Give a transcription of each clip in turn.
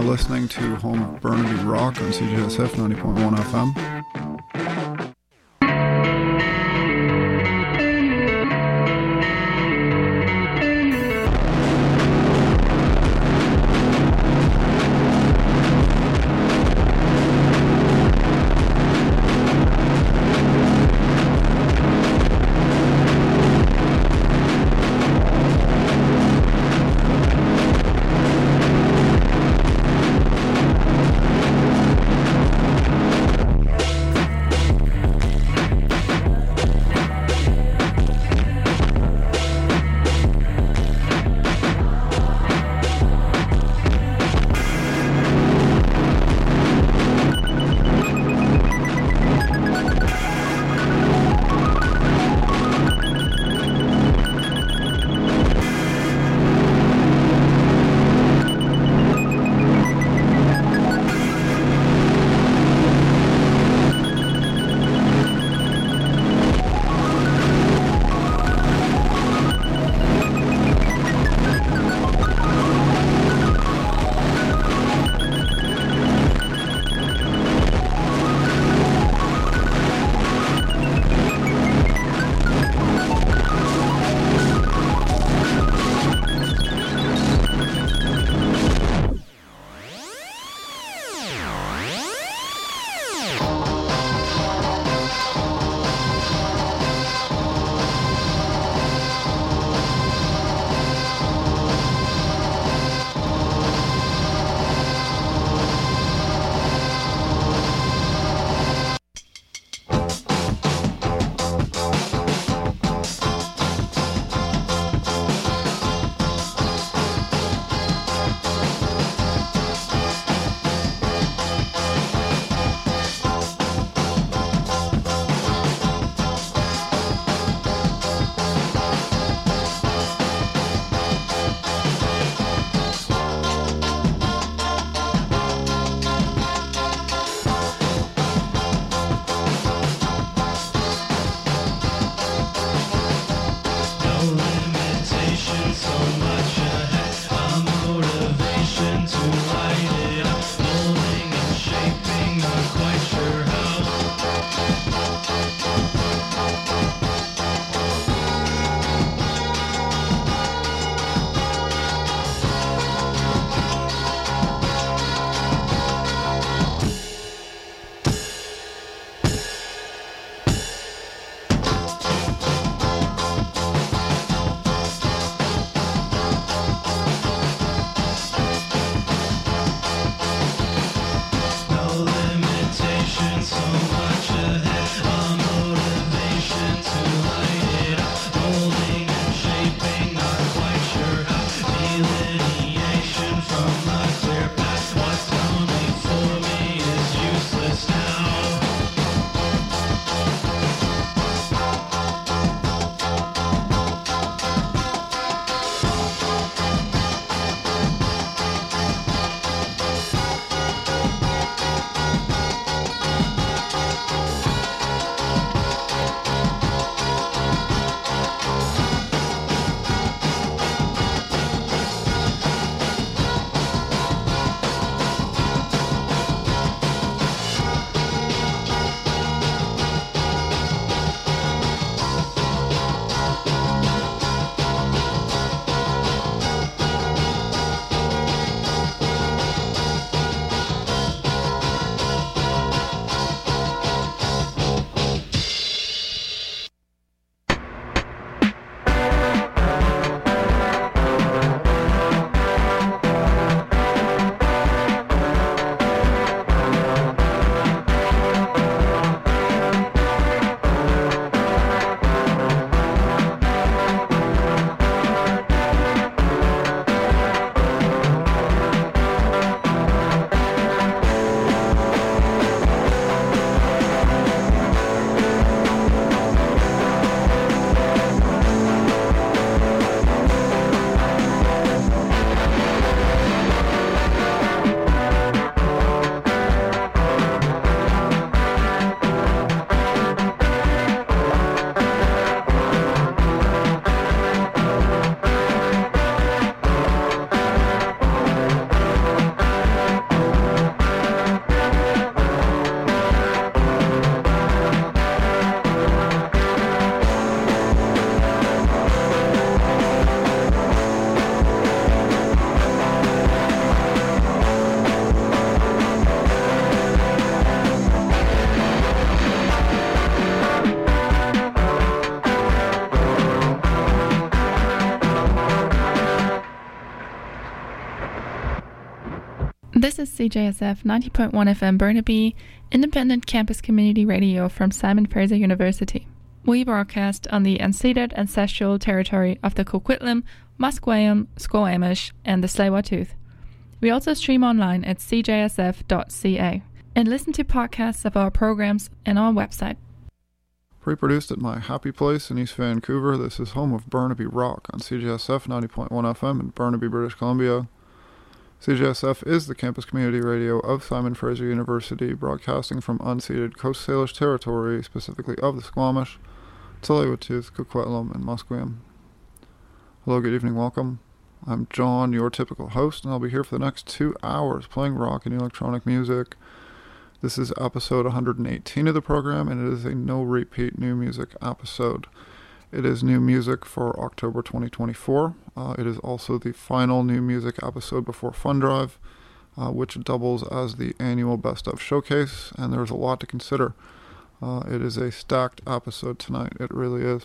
listening to Home of Burnaby Rock on CJSF 90.1 FM. This is CJSF 90.1 FM Burnaby, independent campus community radio from Simon Fraser University. We broadcast on the unceded ancestral territory of the Coquitlam, Musqueam, Squamish, and the Tsleil-Waututh. We also stream online at cjsf.ca and listen to podcasts of our programs on our website. Pre-produced at my happy place in East Vancouver, this is home of Burnaby Rock on CJSF 90.1 FM in Burnaby, British Columbia. CJSF is the campus community radio of Simon Fraser University, broadcasting from unceded Coast Salish territory, specifically of the Squamish, Tsleil-Waututh, Coquitlam, and Musqueam. Hello, good evening, welcome. I'm John, your typical host, and I'll be here for the next 2 hours playing rock and electronic music. This is episode 118 of the program, and it is a no-repeat new music episode. It is new music for October 2024. It is also the final new music episode before Fun Drive, which doubles as the annual Best Of Showcase, and there's a lot to consider. It is a stacked episode tonight, it really is.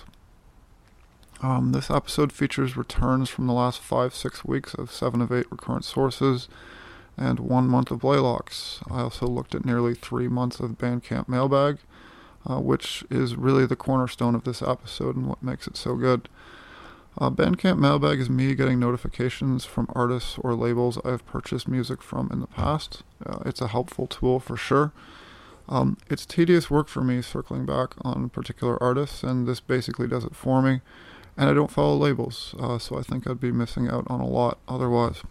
This episode features returns from the last 5-6 weeks of 7 of 8 recurrent sources and 1 month of Blaylocks. I also looked at nearly 3 months of Bandcamp Mailbag, which is really the cornerstone of this episode and what makes it so good. Bandcamp Mailbag is me getting notifications from artists or labels I've purchased music from in the past. It's a helpful tool for sure. It's tedious work for me circling back on particular artists, and this basically does it for me. And I don't follow labels, so I think I'd be missing out on a lot otherwise.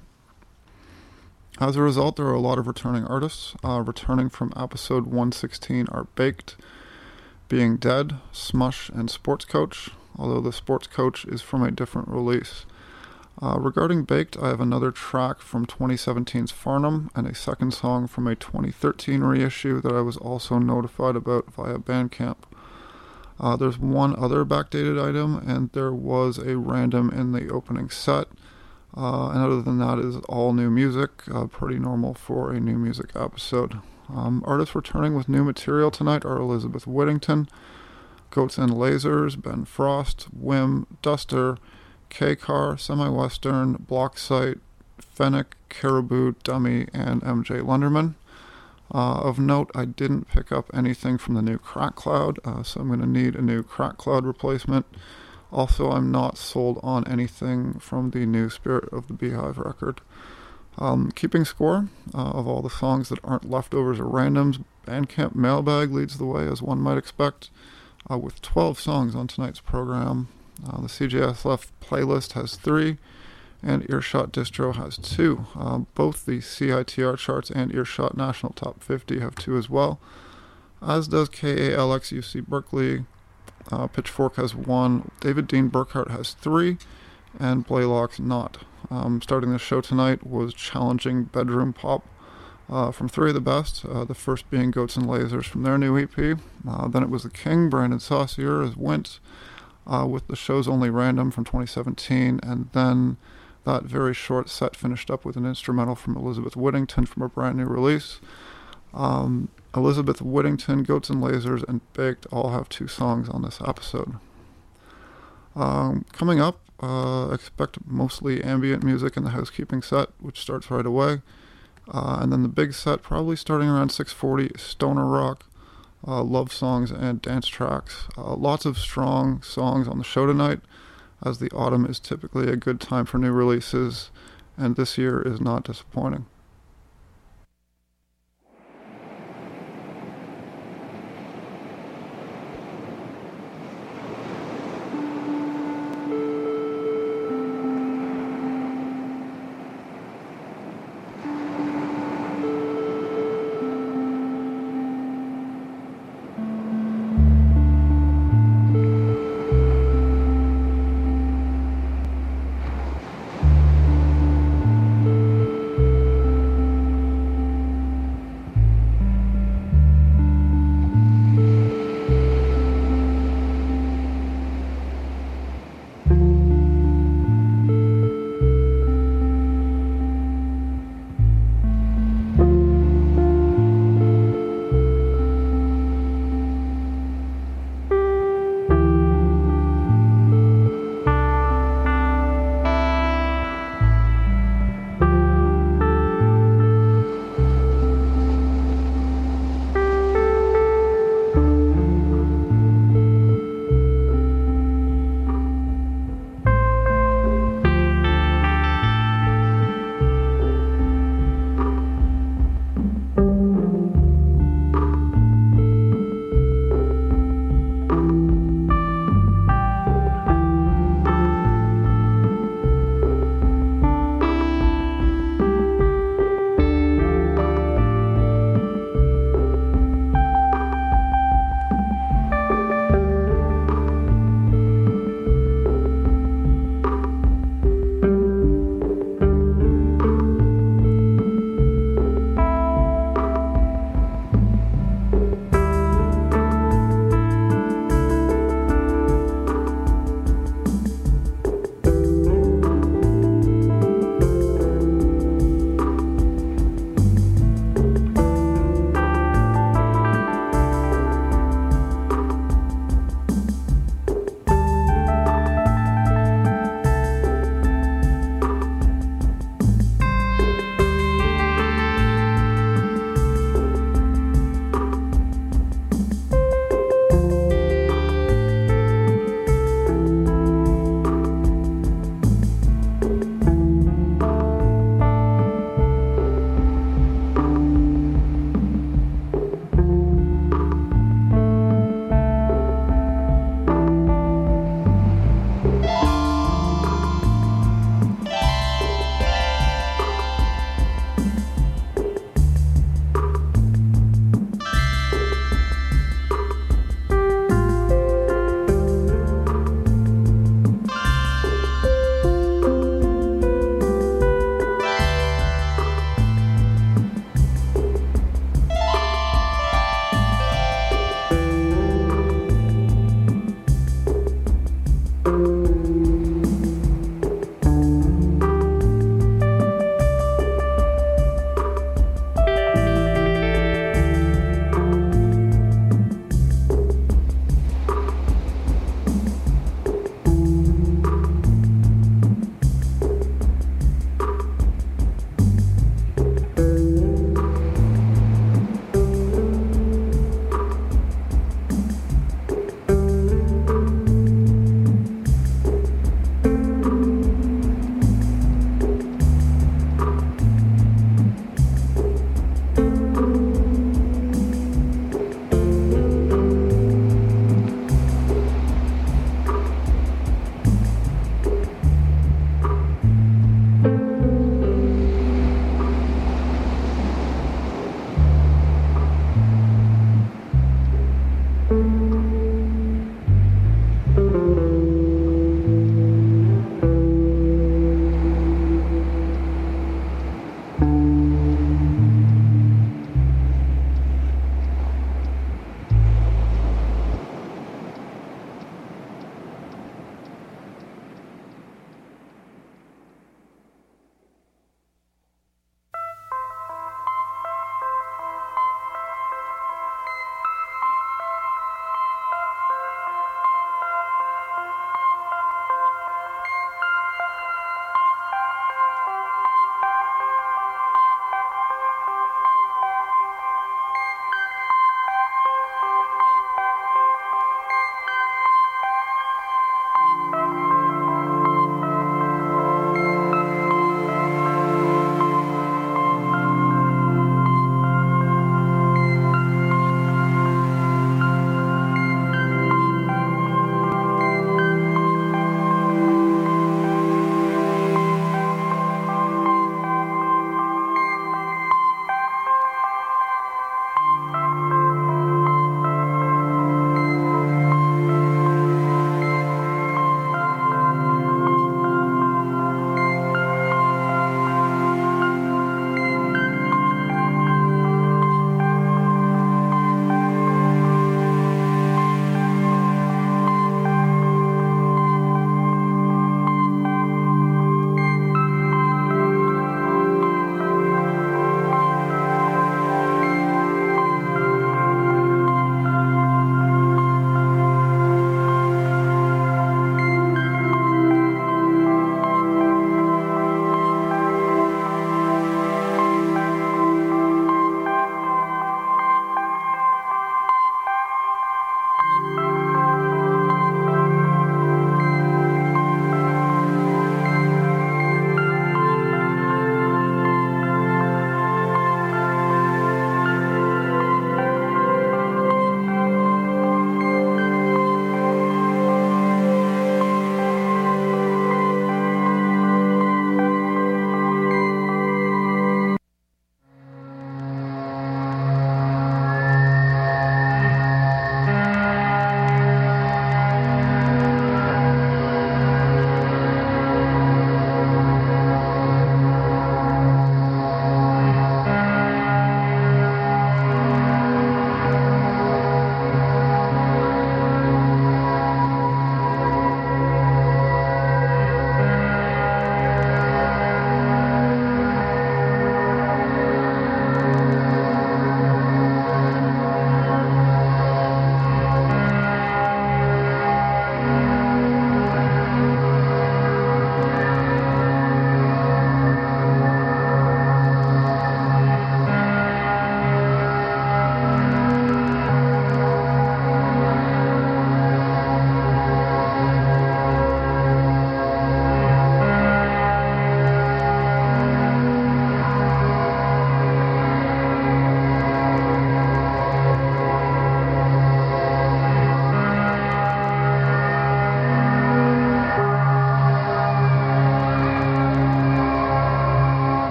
As a result, there are a lot of returning artists. Returning from episode 116 are Baked, Being Dead, Smush, and Sports Coach, although the Sports Coach is from a different release. Regarding Baked, I have another track from 2017's Farnham and a second song from a 2013 reissue that I was also notified about via Bandcamp. There's one other backdated item, and there was a random in the opening set. And other than that is all new music, pretty normal for a new music episode. Artists returning with new material tonight are Elizabeth Whittington, Goats and Lasers, Ben Frost, Whim, Duster, K-Car, Semi-Western, Blocksite, Fennec, Caribou, Dummy, and MJ Lunderman. Of note, I didn't pick up anything from the new Crack Cloud, so I'm going to need a new Crack Cloud replacement. Also, I'm not sold on anything from the new Spirit of the Beehive record. Keeping score of all the songs that aren't leftovers or randoms, Bandcamp Mailbag leads the way, as one might expect, with 12 songs on tonight's program. The CJSF playlist has 3, and Earshot Distro has 2. Both the CITR charts and Earshot National Top 50 have 2 as well, as does KALX UC Berkeley. Pitchfork has 1, David Dean Burkhart has 3, and Blaylock's not. Starting the show tonight was challenging bedroom pop from 3 of the best, the first being Goats and Lasers from their new EP. Then it was The King, Brandon Saucier as Wint, with the show's only Random from 2017, and then that very short set finished up with an instrumental from Elizabeth Whittington from a brand new release. Elizabeth Whittington, Goats and Lasers, and Baked all have 2 songs on this episode. Coming up, expect mostly ambient music in the housekeeping set, which starts right away. And then the big set, probably starting around 6:40, stoner rock, love songs, and dance tracks. Lots of strong songs on the show tonight, as the autumn is typically a good time for new releases, and this year is not disappointing.